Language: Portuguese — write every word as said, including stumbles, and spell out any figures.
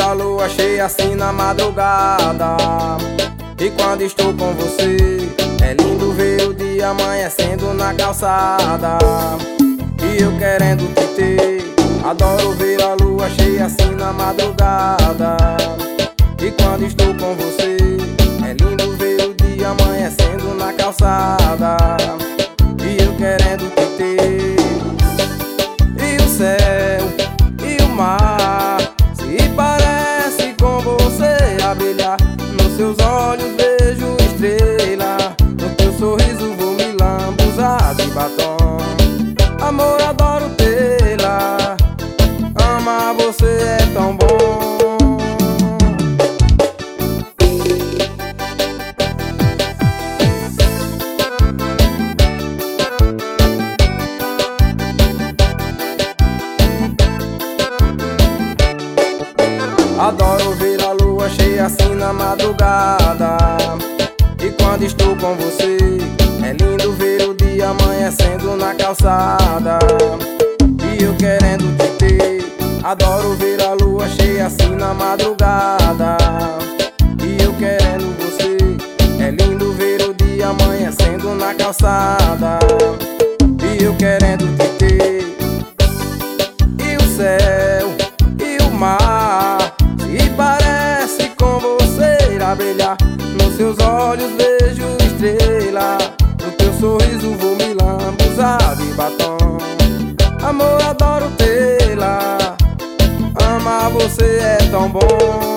a lua cheia assim na madrugada. E quando estou com você, é lindo ver o dia amanhecendo na calçada. E eu querendo te ter, adoro ver a lua cheia assim na madrugada. E quando estou com você, é lindo ver o dia amanhecendo na calçada. E eu querendo te ter. E o céu e o mar se parece com você a brilhar. Nos seus olhos vejo estrela, no teu sorriso vou me lambuzar de batom. Amor, adoro tê-la, amar você é tão bom. Adoro ver a lua cheia assim na madrugada. E quando estou com você, é lindo ver o dia amanhecendo na calçada. E eu querendo te ter, adoro ver a lua cheia assim na madrugada. E eu querendo você, é lindo ver o dia amanhecendo na calçada. E eu querendo te ter. E o céu e o mar se parece com você a brilhar. Nos seus olhos vejo estrela, no teu sorriso vou me lambuzar de batom. Amor, adoro tê-la, amar você é tão bom.